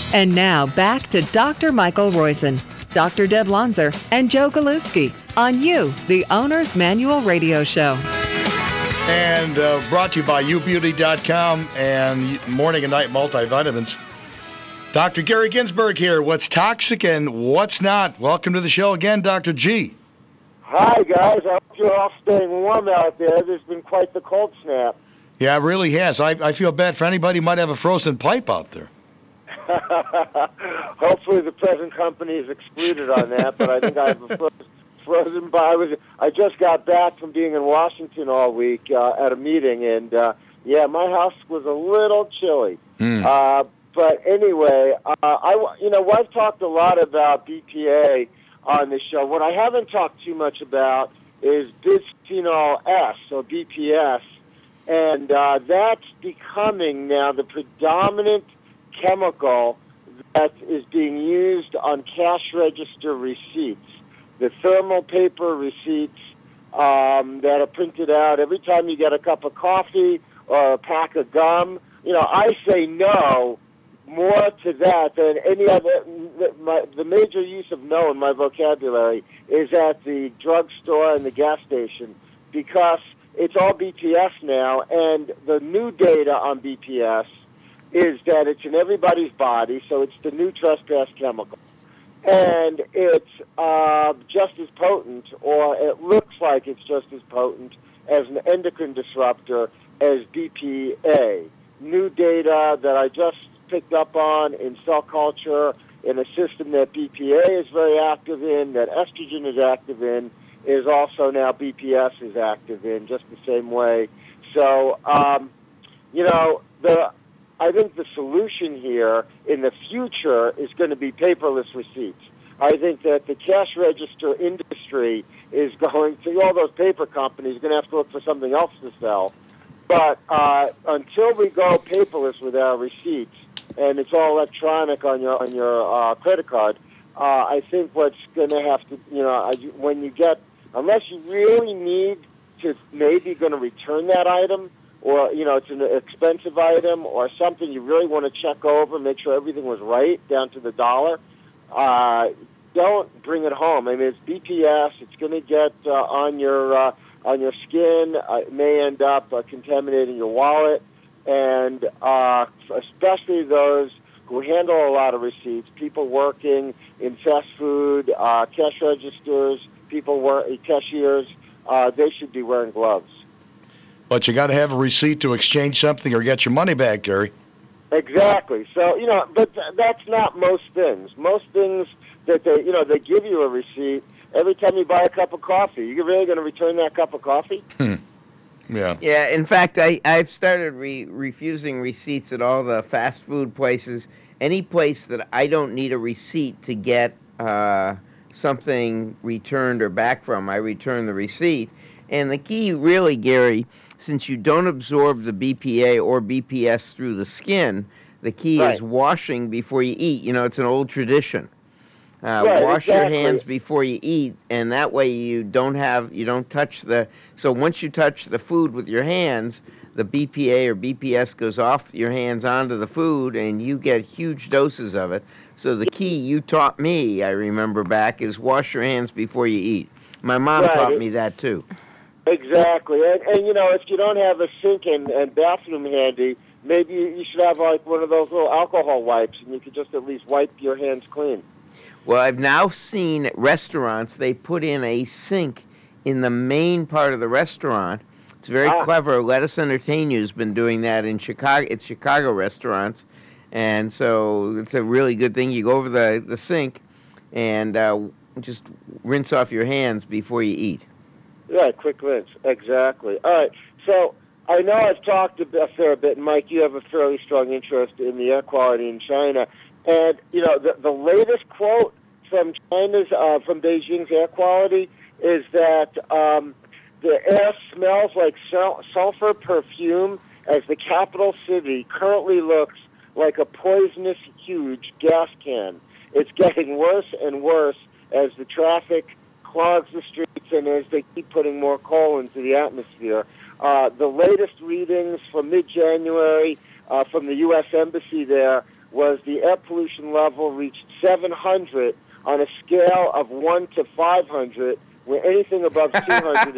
And now back to Dr. Michael Roizen, Dr. Deb Lonzer, and Joe Galuski on You, the Owner's Manual Radio Show. And brought to you by YouBeauty.com and Morning and Night Multivitamins. Dr. Gary Ginsberg here. What's toxic and what's not? Welcome to the show again, Dr. G. Hi, guys. I hope you're all staying warm out there. There's been quite the cold snap. Yeah, it really has. I feel bad for anybody who might have a frozen pipe out there. Hopefully the present company is excluded on that, but I think I have a frozen pipe. I just got back from being in Washington all week at a meeting, and my house was a little chilly. But anyway, I've talked a lot about BPA on the show. What I haven't talked too much about is bisphenol S, so BPS, and that's becoming now the predominant chemical that is being used on cash register receipts. The thermal paper receipts that are printed out every time you get a cup of coffee or a pack of gum. I say no more to that than any other. The major use of no in my vocabulary is at the drugstore and the gas station, because it's all BPS now, and the new data on BPS is that it's in everybody's body, so it's the new trespass chemical. And it's just as potent, or it looks like it's just as potent as an endocrine disruptor as BPA. New data that I just picked up on in cell culture in a system that BPA is very active in, that estrogen is active in, is also now BPS is active in, just the same way. So, I think the solution here in the future is going to be paperless receipts. I think that the cash register industry is going to, all those paper companies are going to have to look for something else to sell. But until we go paperless with our receipts, and it's all electronic on your credit card, I think what's going to have to, when you get, unless you really need to maybe going to return that item, or, it's an expensive item or something you really want to check over, make sure everything was right down to the dollar, don't bring it home. I mean, it's BPS. It's going to get on your skin. It may end up contaminating your wallet, and especially those who handle a lot of receipts, people working in fast food, cash registers, cashiers, they should be wearing gloves. But you got to have a receipt to exchange something or get your money back, Gary. Exactly. So, but that's not most things. Most things that they give you a receipt every time you buy a cup of coffee. You're really going to return that cup of coffee? Yeah. Yeah, in fact, I've started refusing receipts at all the fast food places. Any place that I don't need a receipt to get something returned or back from, I return the receipt. And the key really, Gary, since you don't absorb the BPA or BPS through the skin, the key is washing before you eat. It's an old tradition. Wash your hands before you eat, and that way you don't touch so once you touch the food with your hands, the BPA or BPS goes off your hands onto the food, and you get huge doses of it. So the key you taught me, I remember back, is wash your hands before you eat. My mom taught me that too. Exactly. And if you don't have a sink and bathroom handy, maybe you should have like one of those little alcohol wipes, and you could just at least wipe your hands clean. Well, I've now seen at restaurants, they put in a sink in the main part of the restaurant. It's very clever. Let Us Entertain You has been doing that in Chicago. It's Chicago restaurants. And so it's a really good thing. You go over the sink and just rinse off your hands before you eat. Yeah, quick rinse. Exactly. All right. So I know I've talked a fair bit, and Mike, you have a fairly strong interest in the air quality in China. And, the latest quote from from Beijing's air quality is that the air smells like sulfur perfume as the capital city currently looks like a poisonous, huge gas can. It's getting worse and worse as the traffic clogs the streets and as they keep putting more coal into the atmosphere. The latest readings from mid-January from the U.S. Embassy there was the air pollution level reached 700 on a scale of 1 to 500, where anything above 200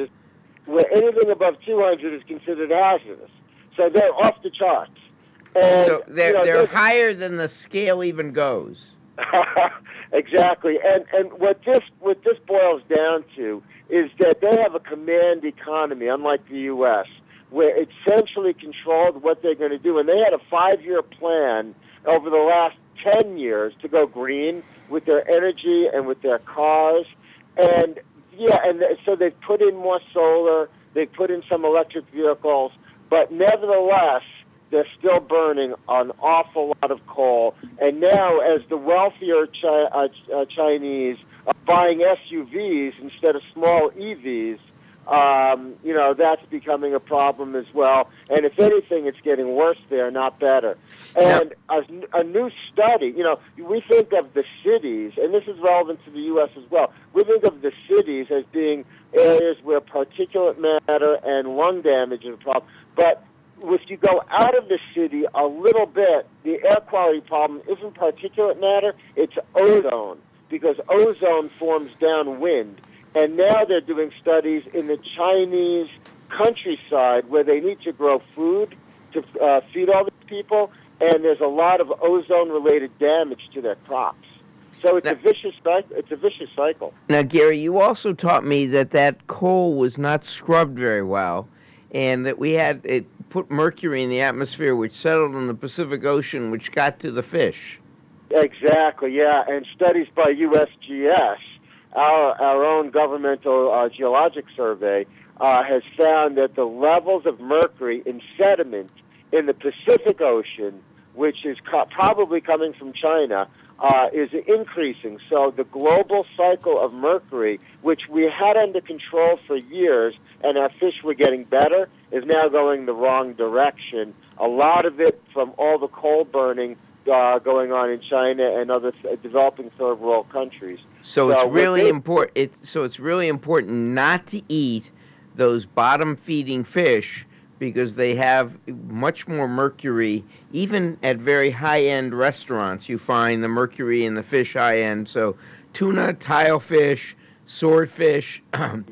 is considered hazardous. So they're off the charts. And, so they're higher than the scale even goes. Exactly. And what this boils down to is that they have a command economy, unlike the U.S., where it centrally controlled what they're going to do. And they had a 5-year plan over the last 10 years to go green with their energy and with their cars. And, so they've put in more solar, they've put in some electric vehicles, but nevertheless, they're still burning an awful lot of coal. And now, as the wealthier Chinese are buying SUVs instead of small EVs, that's becoming a problem as well. And if anything, it's getting worse there, not better. And a new study, we think of the cities, and this is relevant to the U.S. as well, we think of the cities as being areas where particulate matter and lung damage is a problem. But if you go out of the city a little bit, the air quality problem isn't particulate matter, it's ozone, because ozone forms downwind. And now they're doing studies in the Chinese countryside where they need to grow food to feed all these people, and there's a lot of ozone-related damage to their crops. So it's a vicious cycle. Now, Gary, you also taught me that coal was not scrubbed very well, and that it put mercury in the atmosphere, which settled in the Pacific Ocean, which got to the fish. Exactly, yeah. And studies by USGS, our own governmental geologic survey, has found that the levels of mercury in sediment in the Pacific Ocean, which is probably coming from China, is increasing. So the global cycle of mercury, which we had under control for years, and our fish were getting better, is now going the wrong direction. A lot of it from all the coal burning going on in China and other developing third world countries. So it's really important. It's really important not to eat those bottom-feeding fish, because they have much more mercury. Even at very high-end restaurants, you find the mercury in the fish high-end. So tuna, tilefish, swordfish,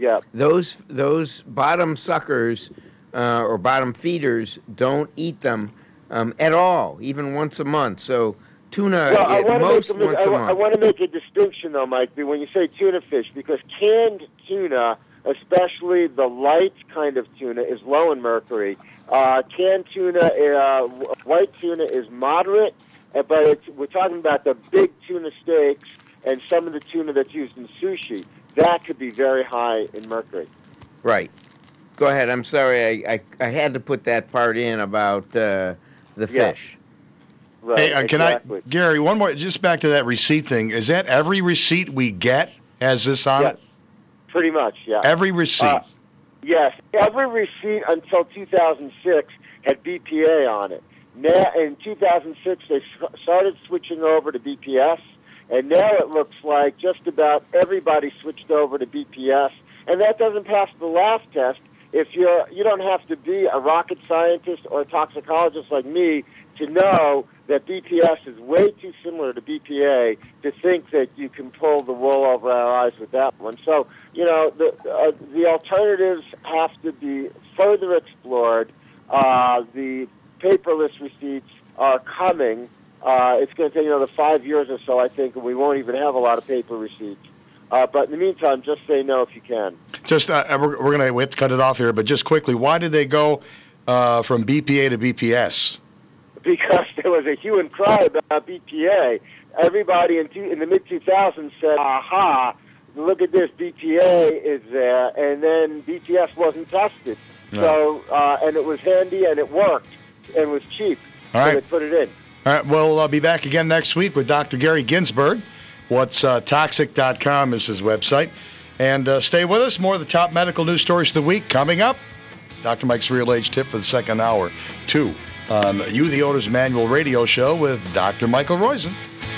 those bottom suckers or bottom feeders, don't eat them at all, even once a month. So tuna, once a month. I want to make a distinction, though, Mike, when you say tuna fish, because canned tuna, especially the light kind of tuna, is low in mercury. Canned tuna, white tuna is moderate, but we're talking about the big tuna steaks and some of the tuna that's used in sushi. That could be very high in mercury. Right. Go ahead. I'm sorry. I had to put that part in about the fish. Right. Hey, exactly. Gary, one more, just back to that receipt thing. Is that every receipt we get has this on it? Pretty much, yeah. Every receipt? Yes. Every receipt until 2006 had BPA on it. Now, in 2006, they started switching over to BPS, and now it looks like just about everybody switched over to BPS, and that doesn't pass the last test. If you don't have to be a rocket scientist or a toxicologist like me to know that BPS is way too similar to BPA to think that you can pull the wool over our eyes with that one. So, the alternatives have to be further explored. The paperless receipts are coming. It's going to take another 5 years or so, I think, and we won't even have a lot of paper receipts. But in the meantime, just say no if you can. Just we have to cut it off here, but just quickly, why did they go from BPA to BPS? Because there was a hue and cry about BPA. Everybody in the mid-2000s said, aha, look at this, BPA is there, and then BPS wasn't tested. No. So, and it was handy, and it worked, and was cheap, All right. So they put it in. All right, we'll be back again next week with Dr. Gary Ginsberg. Toxic.com is his website. And stay with us. More of the top medical news stories of the week coming up. Dr. Mike's Real Age Tip for the second hour, 2 on You, the Owner's Manual radio show with Dr. Michael Roizen.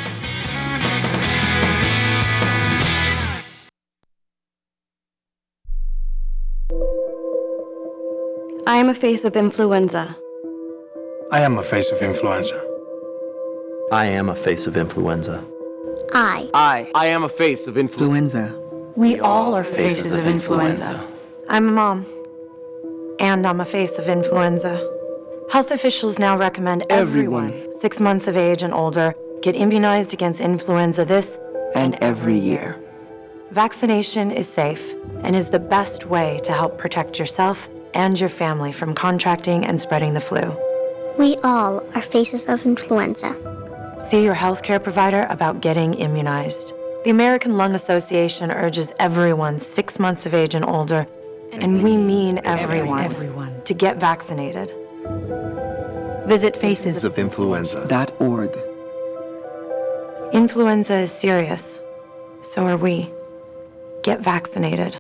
I am a face of influenza. I am a face of influenza. I am a face of influenza. I am a face of influenza. We all are faces of influenza. I'm a mom, and I'm a face of influenza. Health officials now recommend everyone 6 months of age and older get immunized against influenza this And every year. Vaccination is safe and is the best way to help protect yourself and your family from contracting and spreading the flu. We all are faces of influenza. See your healthcare provider about getting immunized. The American Lung Association urges everyone 6 months of age and older, and we mean everyone, to get vaccinated. Visit facesofinfluenza.org. Influenza is serious. So are we. Get vaccinated.